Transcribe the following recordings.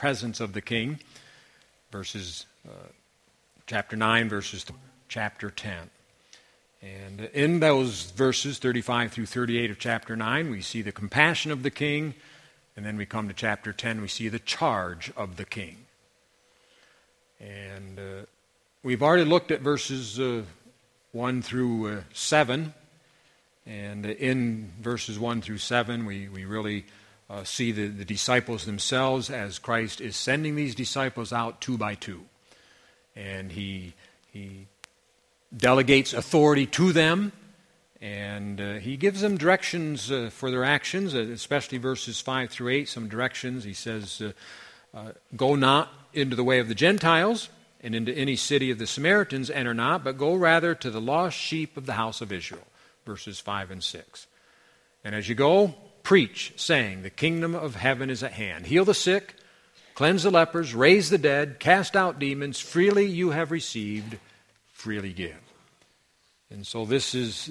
presence of the King, chapter 9, verses to chapter 10. And in those verses, 35 through 38 of chapter 9, we see the compassion of the King, and then we come to chapter 10, we see the charge of the King. And we've already looked at verses 1 through 7, and in verses 1 through 7, we really see the disciples themselves as Christ is sending these disciples out two by two. And he delegates authority to them, and he gives them directions for their actions, especially verses 5 through 8, some directions. He says, go not into the way of the Gentiles, and into any city of the Samaritans enter not, but go rather to the lost sheep of the house of Israel, verses 5 and 6. And as you go, preach, saying, the kingdom of heaven is at hand. Heal the sick, cleanse the lepers, raise the dead, cast out demons. Freely you have received, freely give. And so this is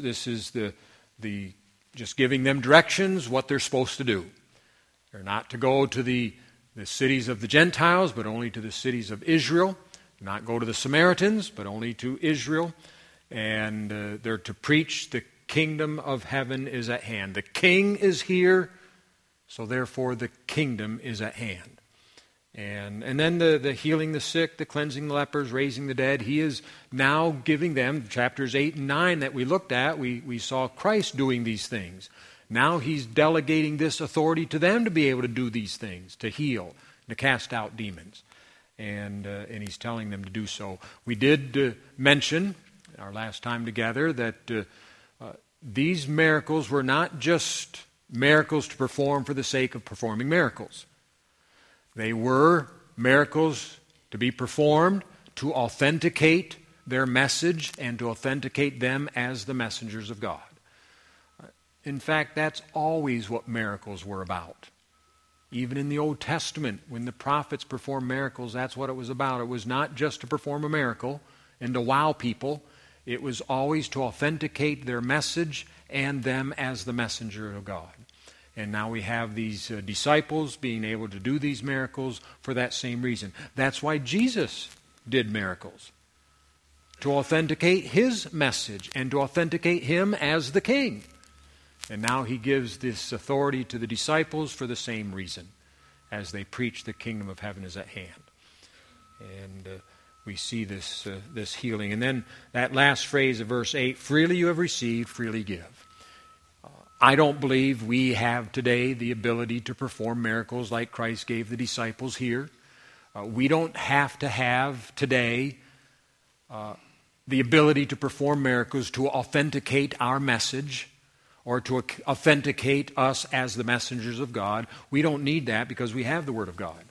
the just giving them directions, what they're supposed to do. They're not to go to the cities of the Gentiles, but only to the cities of Israel. Not go to the Samaritans, but only to Israel. And they're to preach the kingdom of heaven is at hand. The King is here, so therefore the kingdom is at hand. And then the healing the sick, the cleansing the lepers, raising the dead, he is now giving them, chapters 8 and 9 that we looked at, we saw Christ doing these things. Now he's delegating this authority to them to be able to do these things, to heal, to cast out demons. And he's telling them to do so. We did mention, our last time together, that these miracles were not just miracles to perform for the sake of performing miracles. They were miracles to be performed to authenticate their message and to authenticate them as the messengers of God. In fact, that's always what miracles were about. Even in the Old Testament, when the prophets performed miracles, that's what it was about. It was not just to perform a miracle and to wow people. It was always to authenticate their message and them as the messenger of God. And now we have these disciples being able to do these miracles for that same reason. That's why Jesus did miracles, to authenticate his message and to authenticate him as the King. And now he gives this authority to the disciples for the same reason, as they preach the kingdom of heaven is at hand. And we see this healing. And then that last phrase of verse 8, freely you have received, freely give. I don't believe we have today the ability to perform miracles like Christ gave the disciples here. We don't have to have today the ability to perform miracles to authenticate our message or to authenticate us as the messengers of God. We don't need that because we have the Word of God.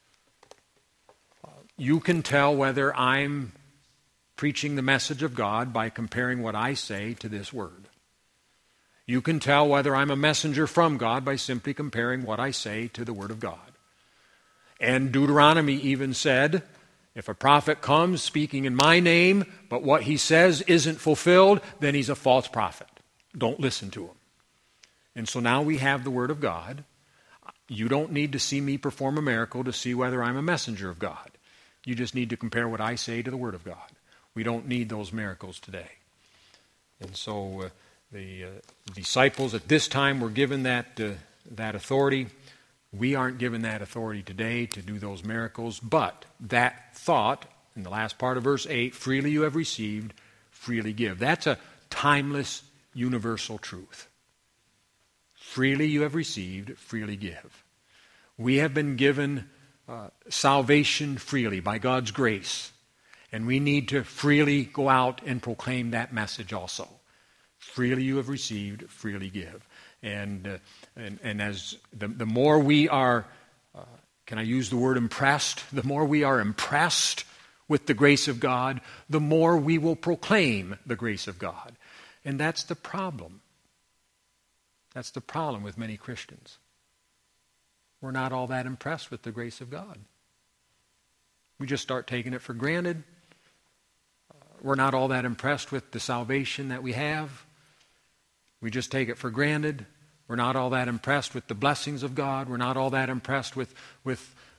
You can tell whether I'm preaching the message of God by comparing what I say to this Word. You can tell whether I'm a messenger from God by simply comparing what I say to the Word of God. And Deuteronomy even said, if a prophet comes speaking in my name, but what he says isn't fulfilled, then he's a false prophet. Don't listen to him. And so now we have the Word of God. You don't need to see me perform a miracle to see whether I'm a messenger of God. You just need to compare what I say to the Word of God. We don't need those miracles today. And so the disciples at this time were given that authority. We aren't given that authority today to do those miracles, but that thought, in the last part of verse 8, freely you have received, freely give. That's a timeless, universal truth. Freely you have received, freely give. We have been given salvation freely by God's grace, and we need to freely go out and proclaim that message also. Freely you have received, freely give. And as the more we are, can I use the word impressed? The more we are impressed with the grace of God, the more we will proclaim the grace of God. And that's the problem. That's the problem with many Christians. We're not all that impressed with the grace of God. We just start taking it for granted. We're not all that impressed with the salvation that we have. We just take it for granted. We're not all that impressed with the blessings of God. We're not all that impressed with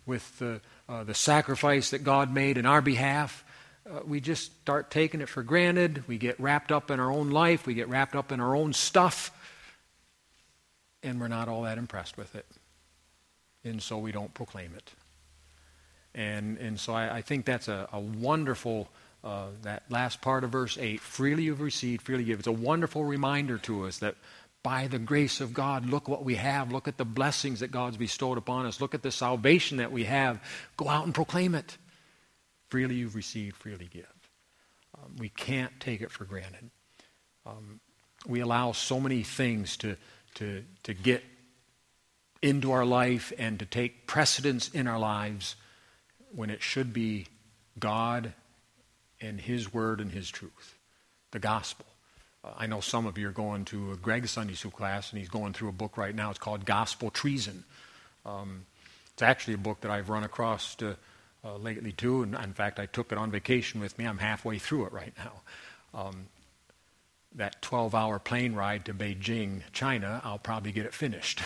with the sacrifice that God made in our behalf, we just start taking it for granted. We get wrapped up in our own life. We get wrapped up in our own stuff. And we're not all that impressed with it. And so we don't proclaim it. And so I think that's a wonderful, that last part of verse 8, freely you've received, freely give. It's a wonderful reminder to us that by the grace of God, look what we have. Look at the blessings that God's bestowed upon us. Look at the salvation that we have. Go out and proclaim it. Freely you've received, freely give. We can't take it for granted. We allow so many things to get into our life and to take precedence in our lives when it should be God and His Word and His truth, the gospel. I know some of you are going to Greg's Sunday School class, and he's going through a book right now. It's called Gospel Treason. It's actually a book that I've run across lately too, and in fact I took it on vacation with me. I'm halfway through it right now. That 12-hour plane ride to Beijing, China, I'll probably get it finished.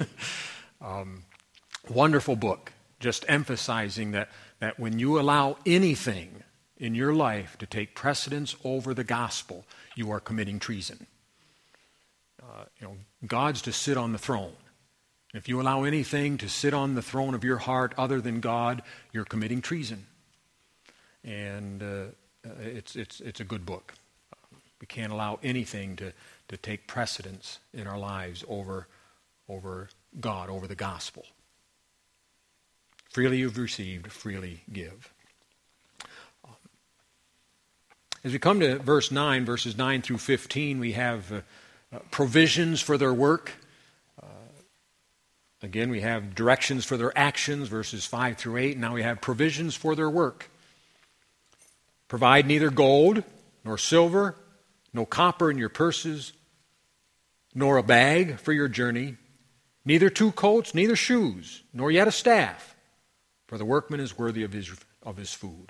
Wonderful book, just emphasizing that when you allow anything in your life to take precedence over the gospel, you are committing treason. God's to sit on the throne. If you allow anything to sit on the throne of your heart other than God, you're committing treason. And it's a good book. We can't allow anything to take precedence in our lives over God, over the gospel. Freely you've received, freely give. As we come to verse 9, verses 9 through 15, we have provisions for their work. Again, we have directions for their actions, verses 5 through 8. And now we have provisions for their work. Provide neither gold, nor silver, no copper in your purses, nor a bag for your journey, neither 2 coats, neither shoes, nor yet a staff, for the workman is worthy of his food.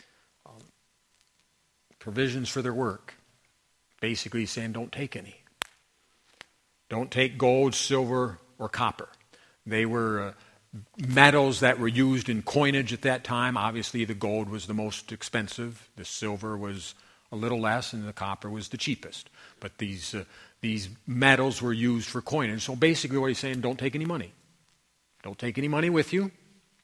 Provisions for their work. Basically saying don't take any. Don't take gold, silver, or copper. They were metals that were used in coinage at that time. Obviously the gold was the most expensive. The silver was a little less, and the copper was the cheapest. But these metals were used for coinage. So basically what he's saying, don't take any money. Don't take any money with you.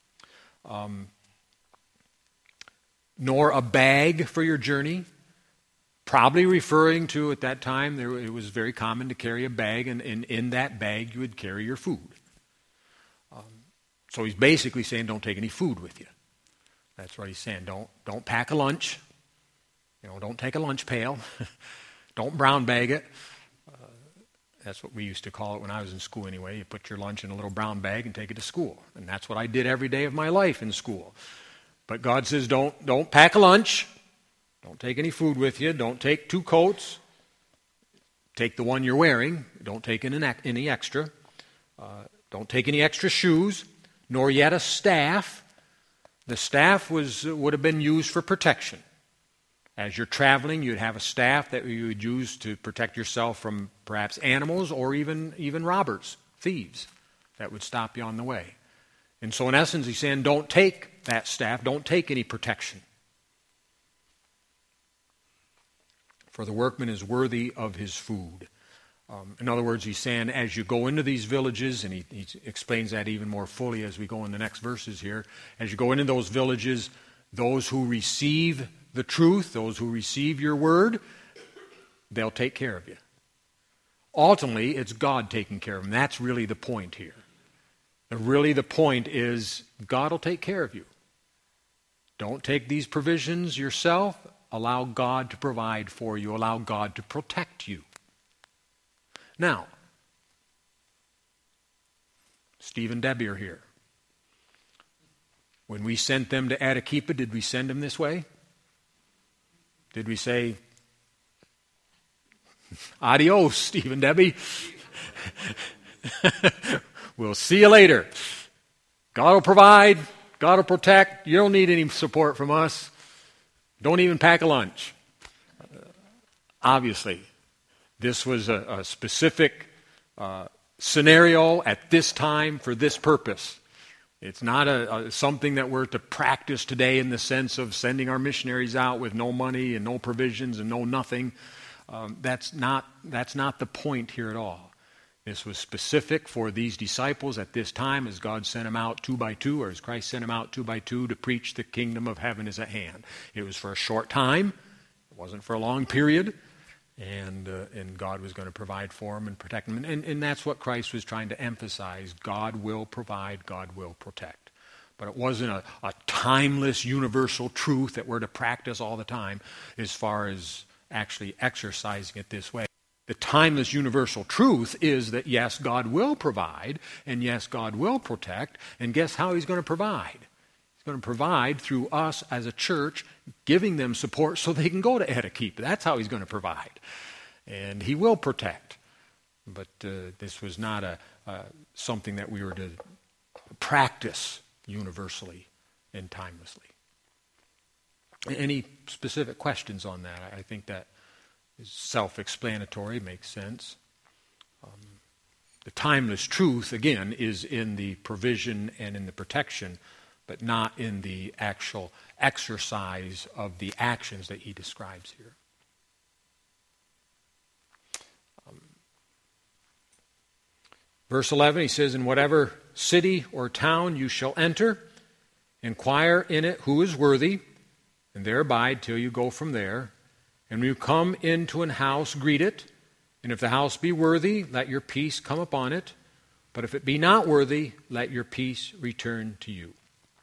Nor a bag for your journey. Probably referring to, at that time, it was very common to carry a bag, and in that bag you would carry your food. So he's basically saying don't take any food with you. That's what he's saying. Don't pack a lunch. Don't take a lunch pail. Don't brown bag it. That's what we used to call it when I was in school anyway. You put your lunch in a little brown bag and take it to school. And that's what I did every day of my life in school. But God says don't pack a lunch. Don't take any food with you. Don't take 2 coats. Take the one you're wearing. Don't take any extra. Don't take any extra shoes, nor yet a staff. The staff would have been used for protection. As you're traveling, you'd have a staff that you would use to protect yourself from perhaps animals or even robbers, thieves, that would stop you on the way. And so in essence, he's saying don't take that staff. Don't take any protection. For the workman is worthy of his food. In other words, he's saying as you go into these villages, and he explains that even more fully as we go in the next verses here, as you go into those villages, those who receive the truth, those who receive your word, they'll take care of you. Ultimately, it's God taking care of them. That's really the point here. Really the point is God will take care of you. Don't take these provisions yourself. Allow God to provide for you. Allow God to protect you. Now, Steve and Debbie are here. When we sent them to Arequipa, did we send them this way? Did we say, adios, Steve and Debbie? We'll see you later. God will provide. God will protect. You don't need any support from us. Don't even pack a lunch. Obviously, this was a specific scenario at this time for this purpose. It's not something that we're to practice today in the sense of sending our missionaries out with no money and no provisions and no nothing. That's not the point here at all. This was specific for these disciples at this time as God sent them out 2 by 2, or as Christ sent them out 2 by 2 to preach the kingdom of heaven is at hand. It was for a short time. It wasn't for a long period. And God was going to provide for them and protect them. And that's what Christ was trying to emphasize. God will provide, God will protect. But it wasn't a timeless, universal truth that we're to practice all the time as far as actually exercising it this way. The timeless, universal truth is that, yes, God will provide, and yes, God will protect, and guess how He's going to provide? He's going to provide through us as a church, giving them support so they can go to Eda Keep. That's how He's going to provide. And He will protect. But this was not something that we were to practice universally and timelessly. Any specific questions on that? I think that is self-explanatory, makes sense. The timeless truth, again, is in the provision and in the protection, but not in the actual exercise of the actions that he describes here. Verse 11, he says, "In whatever city or town you shall enter, inquire in it who is worthy, and there abide till you go from there. And when you come into an house, greet it. And if the house be worthy, let your peace come upon it. But if it be not worthy, let your peace return to you."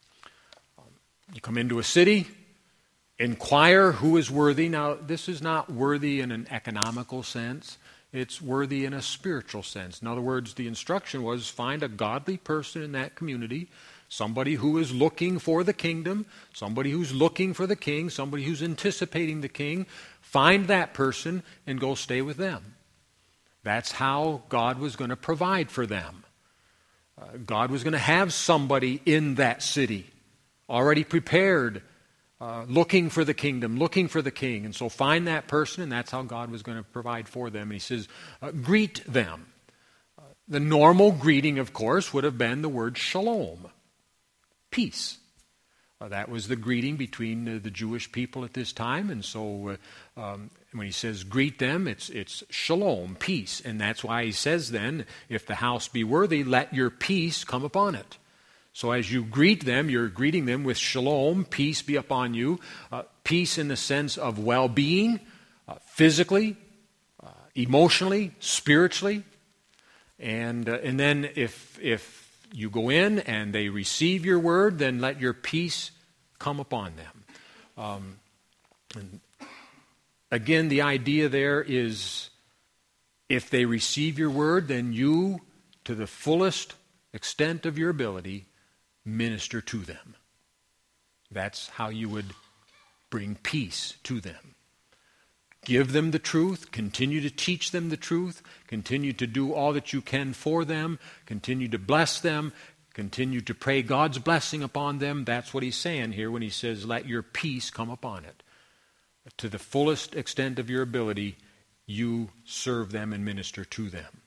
You come into a city, inquire who is worthy. Now, this is not worthy in an economical sense. It's worthy in a spiritual sense. In other words, the instruction was find a godly person in that community, somebody who is looking for the kingdom, somebody who's looking for the king, somebody who's anticipating the king. Find that person and go stay with them. That's how God was going to provide for them. God was going to have somebody in that city already prepared, looking for the kingdom, looking for the king. And so find that person, and that's how God was going to provide for them. And he says, greet them. The normal greeting, of course, would have been the word shalom, peace. That was the greeting between the Jewish people at this time. And so when he says greet them, it's shalom, peace. And that's why he says then, if the house be worthy, let your peace come upon it. So as you greet them, you're greeting them with shalom, peace be upon you. Peace in the sense of well-being, physically, emotionally, spiritually. And then if you go in and they receive your word, then let your peace come upon them. And again, the idea there is if they receive your word, then you, to the fullest extent of your ability, minister to them. That's how you would bring peace to them. Give them the truth, continue to teach them the truth, continue to do all that you can for them, continue to bless them, continue to pray God's blessing upon them. That's what he's saying here when he says, let your peace come upon it. To the fullest extent of your ability, you serve them and minister to them.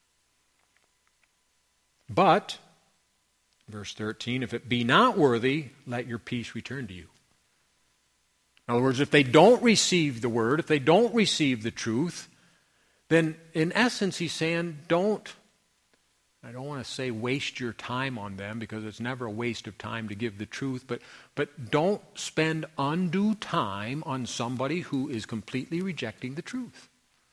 But, verse 13, if it be not worthy, let your peace return to you. In other words, if they don't receive the word, if they don't receive the truth, then in essence he's saying, I don't want to say waste your time on them, because it's never a waste of time to give the truth, but don't spend undue time on somebody who is completely rejecting the truth.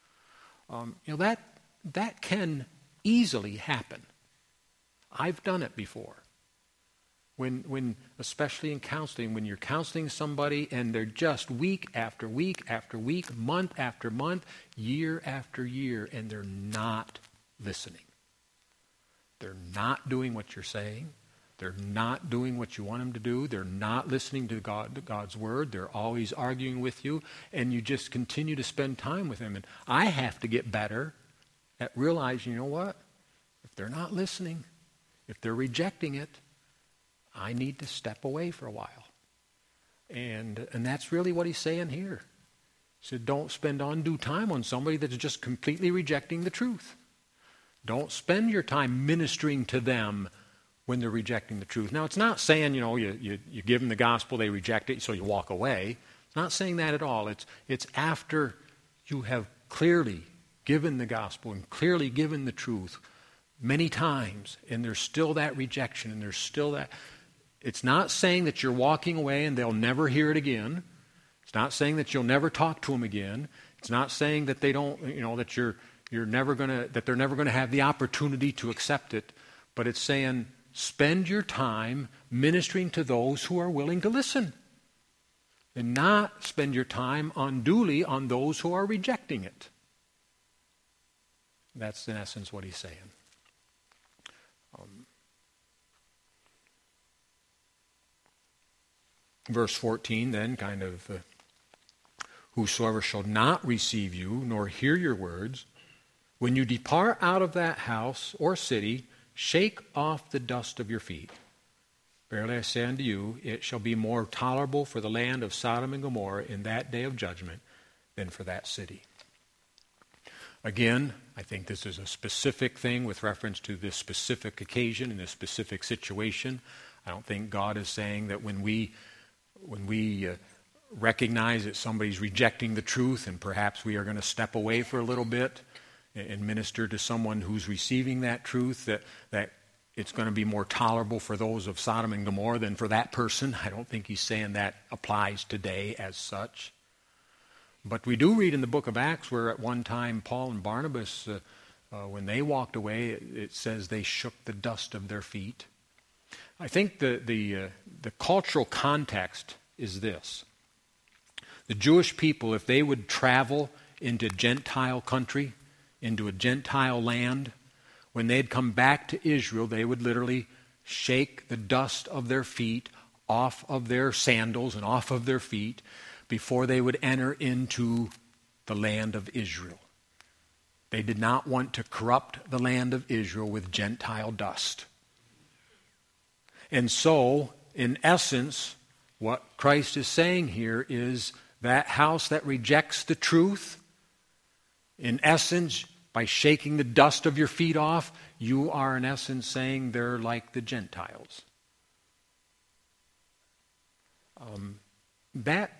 That can easily happen. I've done it before. When especially in counseling, when you're counseling somebody and they're just week after week after week, month after month, year after year, and they're not listening. They're not doing what you're saying. They're not doing what you want them to do. They're not listening to God's word. They're always arguing with you, and you just continue to spend time with them. And I have to get better at realizing, you know what? If they're not listening, if they're rejecting it, I need to step away for a while. And that's really what he's saying here. He said, don't spend undue time on somebody that's just completely rejecting the truth. Don't spend your time ministering to them when they're rejecting the truth. Now, it's not saying, you give them the gospel, they reject it, so you walk away. It's not saying that at all. It's after you have clearly given the gospel and clearly given the truth many times, and there's still that rejection, and there's still that. It's not saying that you're walking away and they'll never hear it again. It's not saying that you'll never talk to them again. It's not saying that they don't, that you're never that they're never gonna have the opportunity to accept it. But it's saying, spend your time ministering to those who are willing to listen, and not spend your time unduly on those who are rejecting it. That's in essence what he's saying. Verse 14 then kind of, whosoever shall not receive you nor hear your words, when you depart out of that house or city, shake off the dust of your feet. Verily I say unto you, it shall be more tolerable for the land of Sodom and Gomorrah in that day of judgment than for that city. Again, I think this is a specific thing with reference to this specific occasion and this specific situation. I don't think God is saying that when we recognize that somebody's rejecting the truth and perhaps we are going to step away for a little bit and minister to someone who's receiving that truth, that it's going to be more tolerable for those of Sodom and Gomorrah than for that person. I don't think he's saying that applies today as such. But we do read in the book of Acts where at one time Paul and Barnabas, when they walked away, it says they shook the dust of their feet. I think the cultural context is this. The Jewish people, if they would travel into Gentile country, into a Gentile land, when they'd come back to Israel, they would literally shake the dust of their feet off of their sandals and off of their feet before they would enter into the land of Israel. They did not want to corrupt the land of Israel with Gentile dust. And so, in essence, what Christ is saying here is that house that rejects the truth, in essence, by shaking the dust of your feet off, you are in essence saying they're like the Gentiles. That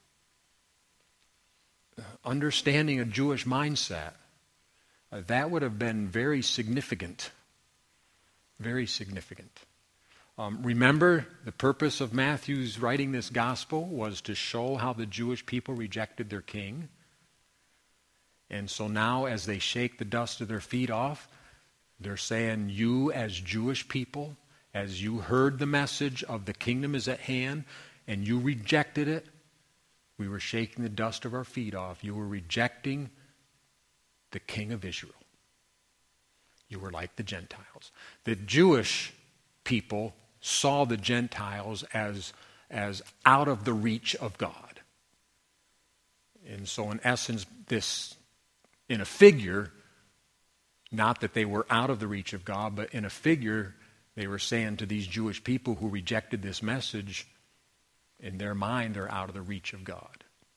understanding a Jewish mindset, that would have been very significant. Very significant. Remember, the purpose of Matthew's writing this gospel was to show how the Jewish people rejected their king. And so now as they shake the dust of their feet off, they're saying, you as Jewish people, as you heard the message of the kingdom is at hand, and you rejected it, we were shaking the dust of our feet off. You were rejecting the King of Israel. You were like the Gentiles. The Jewish people saw the Gentiles as out of the reach of God. And so in essence, this, in a figure, not that they were out of the reach of God, but in a figure, they were saying to these Jewish people who rejected this message, in their mind, they're out of the reach of God.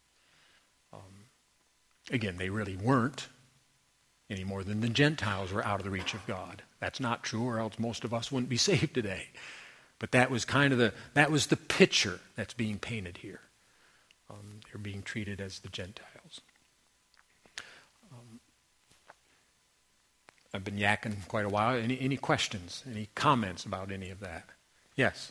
Again, they really weren't any more than the Gentiles were out of the reach of God. That's not true, or else most of us wouldn't be saved today. But that was kind of the picture that's being painted here. They're being treated as the Gentiles. I've been yakking quite a while. Any questions? Any comments about any of that? Yes.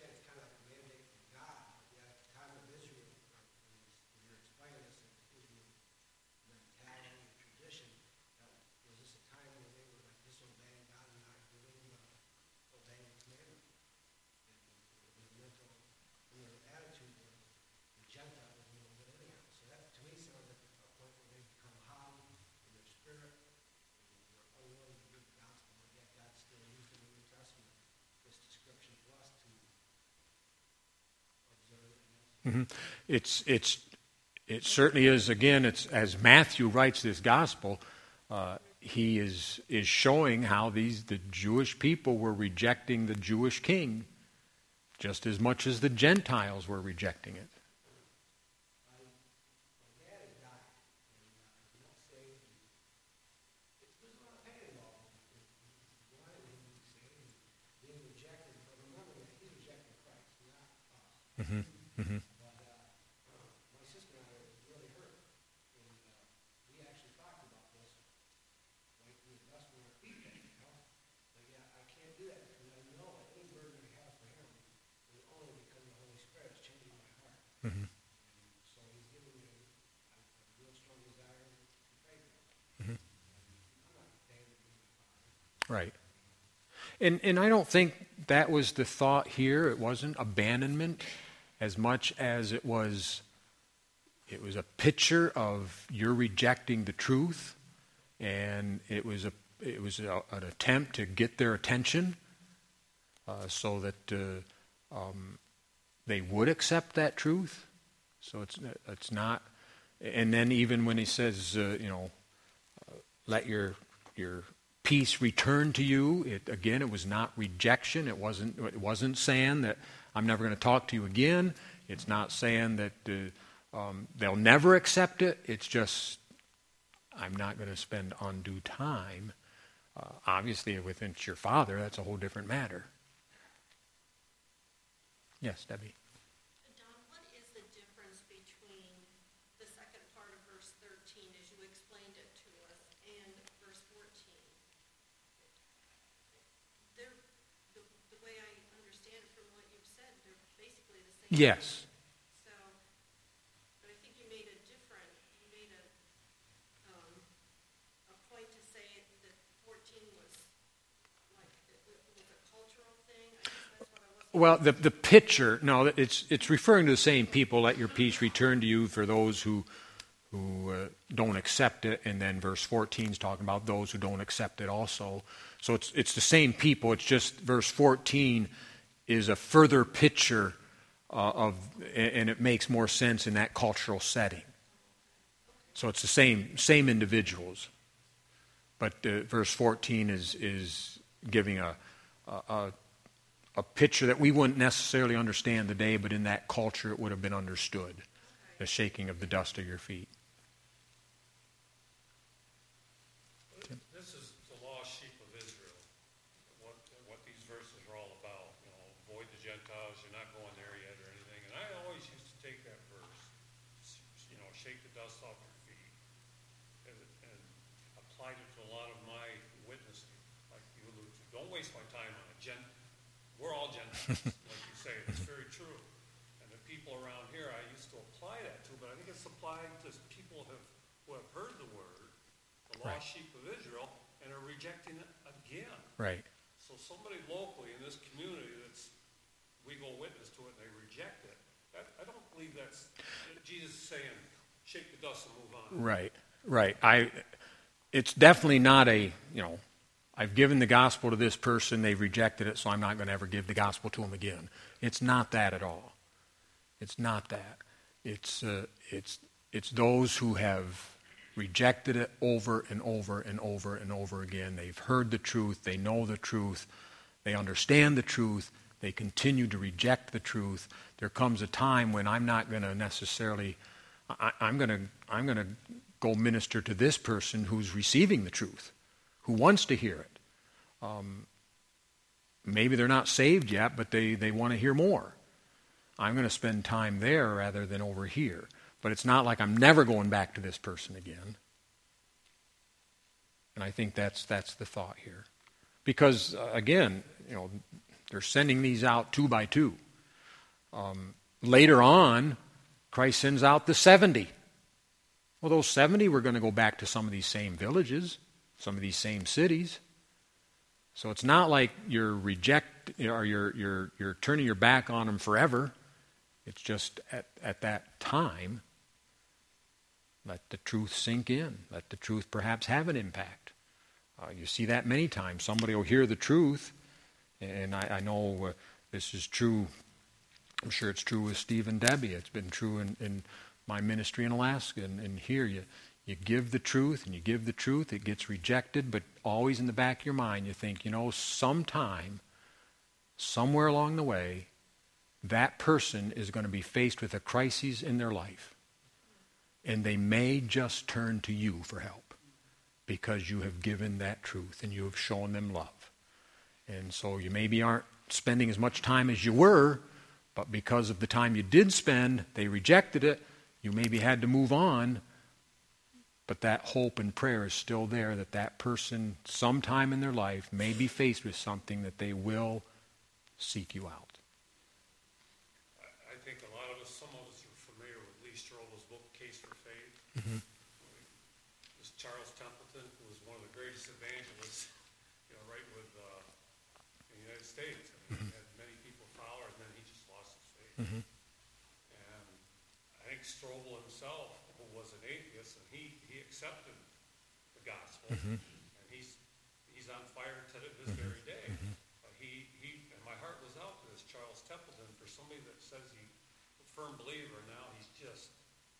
Mm-hmm. It certainly is. Again, it's as Matthew writes this gospel, he is showing how the Jewish people were rejecting the Jewish king just as much as the Gentiles were rejecting it. Mm-hmm. Mm-hmm. My sister and I were really hurt, and we actually talked about this, like the investment in our feet, But yeah, I can't do that because I know that any burden I have for him is only because the Holy Spirit is changing my heart. Mm-hmm. And so he's giving me a real strong desire to pray for him. Mm-hmm. I'm not abandoned to my father. Right. And I don't think that was the thought here. It wasn't abandonment as much as it was a picture of you're rejecting the truth, and it was an attempt to get their attention so that they would accept that truth. So it's not. And then even when he says, let your peace return to you. It was not rejection. It wasn't saying that I'm never going to talk to you again. It's not saying that they'll never accept it. It's just I'm not going to spend undue time. Obviously, if it's your father, that's a whole different matter. Yes, Debbie. Don, what is the difference between the second part of verse 13, as you explained it to us, and verse 14? The way I understand it from what you've said, they're basically the same. Yes. So, but I think you made a point to say that 14 was like it was a cultural thing. I guess that's what I was. Well, the picture, no, it's referring to the same people. Let your peace return to you for those who don't accept it, and then verse 14 is talking about those who don't accept it also. So it's the same people. It's just verse 14 is a further picture and it makes more sense in that cultural setting. So it's the same individuals, but verse 14 is giving a picture that we wouldn't necessarily understand today, but in that culture it would have been understood. The shaking of the dust of your feet. This is the lost sheep of Israel. What these verses are all about. Avoid the Gentiles. You're not going there yet or anything. And I always used to take that verse, shake the dust off your feet, and applied it to a lot of my witnessing, like you alluded to. Don't waste my time on a Gentile. We're all Gentiles, like you say. It's very true. And the people around here, I used to apply that to, but I think it's applied to people who have heard the word, the lost sheep of Israel, and are rejecting it again. Right. So somebody locally in this community we go witness to it and they reject it. I don't believe that's Jesus saying, shake the dust and move on. Right. It's definitely not I've given the gospel to this person, they've rejected it, so I'm not going to ever give the gospel to them again. It's not that at all. It's not that. It's those who have rejected it over and over and over and over again. They've heard the truth, they know the truth, they understand the truth, they continue to reject the truth. There comes a time when I'm not going to necessarily, I'm going to go minister to this person who's receiving the truth, who wants to hear it. Maybe they're not saved yet, but they want to hear more. I'm going to spend time there rather than over here. But it's not like I'm never going back to this person again. And I think that's the thought here. Because, again, they're sending these out 2 by 2. Later on, Christ sends out the 70. Well, those 70 were going to go back to some of these same villages, some of these same cities. So it's not like you're you're turning your back on them forever. It's just at that time, let the truth sink in. Let the truth perhaps have an impact. You see that many times. Somebody will hear the truth, and I know this is true. I'm sure it's true with Steve and Debbie. It's been true in my ministry in Alaska. And here you give the truth, and you give the truth. It gets rejected, but always in the back of your mind you think, sometime, somewhere along the way, that person is going to be faced with a crisis in their life. And they may just turn to you for help because you have given that truth and you have shown them love. And so you maybe aren't spending as much time as you were, But because of the time you did spend, they rejected it. You maybe had to move on. But that hope and prayer is still there, that that person sometime in their life may be faced with something that they will seek you out. I think some of us are familiar with Lee Strobel's book, Case for Faith. Mm-hmm. This Charles Templeton, who was one of the greatest evangelists, right with in the United States. I mean, he had many people follow, and then he just lost his faith. Mm-hmm. And I think Strobel himself, who was an atheist, and he accepted the gospel, Mm-hmm. and he's on fire to this very day. Mm-hmm. But he and my heart goes out to this Charles Templeton, for somebody that says he's a firm believer. Now he's just,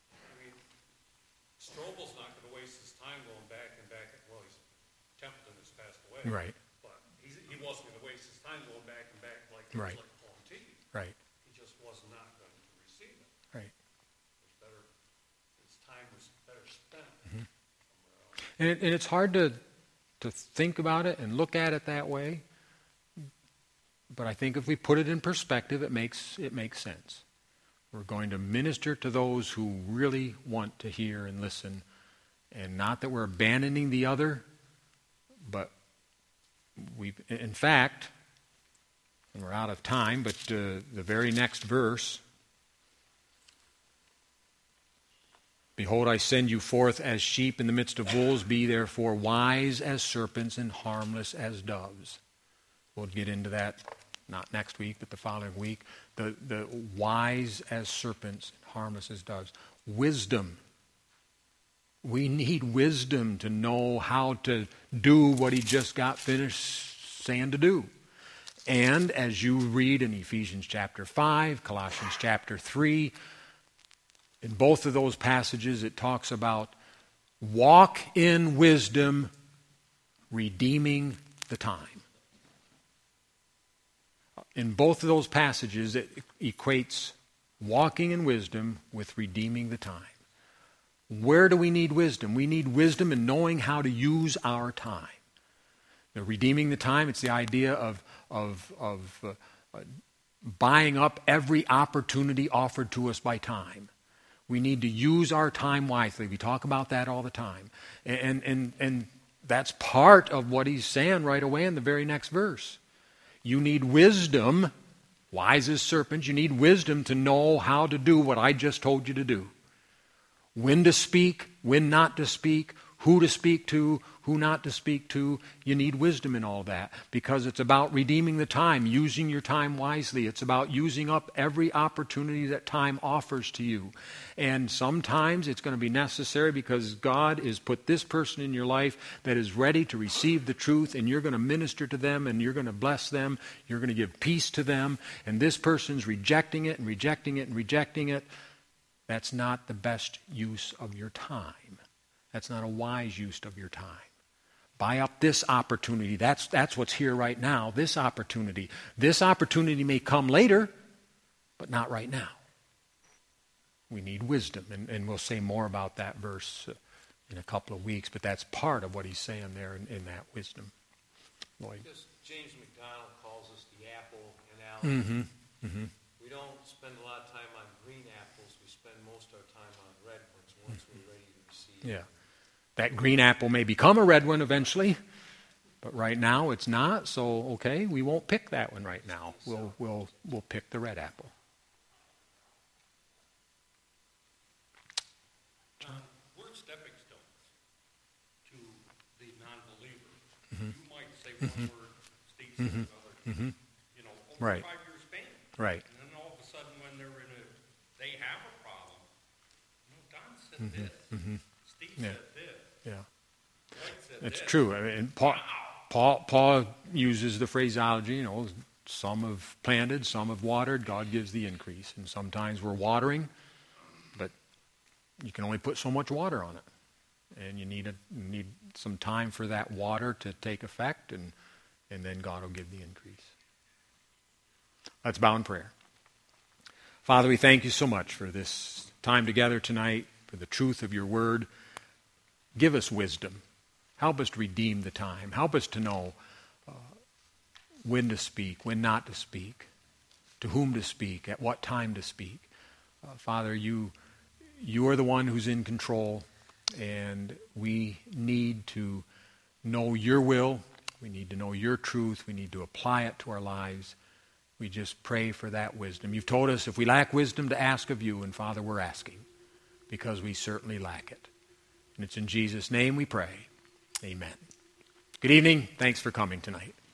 Strobel's not going to waste his time going back and back. Well, Templeton has passed away, Right. But he wasn't going to waste his time going back and back like Right. Paul T. Right. He just was not going to receive it. Right. His time was better spent Mm-hmm. somewhere else. And it's hard to think about it and look at it that way. But I think if we put it in perspective, it makes sense. We're going to minister to those who really want to hear and listen. And not that we're abandoning the other, but in fact, and we're out of time, but the very next verse, behold, I send you forth as sheep in the midst of wolves. Be therefore wise as serpents and harmless as doves. We'll get into that not next week, but the following week. The wise as serpents and harmless as doves. Wisdom. We need wisdom to know how to do what he just got finished saying to do. And as you read in Ephesians chapter 5, Colossians chapter 3, in both of those passages it talks about walk in wisdom, redeeming the time. In both of those passages it equates walking in wisdom with redeeming the time. Where do we need wisdom? We need wisdom in knowing how to use our time. The redeeming the time, it's the idea of buying up every opportunity offered to us by time. We need to use our time wisely. We talk about that all the time. And that's part of what he's saying right away in the very next verse. You need wisdom, wise as serpents. You need wisdom to know how to do what I just told you to do. When to speak, when not to speak, who to speak to, who not to speak to. You need wisdom in all that because it's about redeeming the time, using your time wisely. It's about using up every opportunity that time offers to you. And sometimes it's going to be necessary because God has put this person in your life that is ready to receive the truth, and you're going to minister to them and you're going to bless them. You're going to give peace to them, and this person's rejecting it and rejecting it and rejecting it. That's not the best use of your time. That's not a wise use of your time. Buy up this opportunity. That's what's here right now, this opportunity. This opportunity may come later, but not right now. We need wisdom, and we'll say more about that verse in a couple of weeks, but that's part of what he's saying there in that wisdom. Lloyd? Because James McDonald calls us the apple analogy. Mm-hmm. Mm-hmm. We don't spend a lot of time on green apples. We spend most of our time on red ones once we're ready to receive. Yeah. That green apple may become a red one eventually, but right now it's not. So, okay, we won't pick that one right now. We'll pick the red apple. We're stepping stones to the non-believer. You might say one word, Steve says another. Over Right. a 5-year span. Right. And then all of a sudden, when they have a problem, Don said this, Steve Yeah. said this, Yeah. Lloyd said That's this. true. I mean, Paul uses the phraseology, some have planted, some have watered, God gives the increase. And sometimes we're watering, but you can only put so much water on it. And you need some time for that water to take effect, and then God will give the increase. Let's bow in prayer. Father, we thank you so much for this time together tonight, for the truth of your word. Give us wisdom. Help us to redeem the time. Help us to know when to speak, when not to speak. to whom to speak, at what time to speak. Father, you are the one who's in control, and we need to know your will. We need to know your truth. We need to apply it to our lives. We just pray for that wisdom. You've told us if we lack wisdom to ask of you, and Father, we're asking because we certainly lack it. And it's in Jesus' name we pray. Amen. Good evening. Thanks for coming tonight.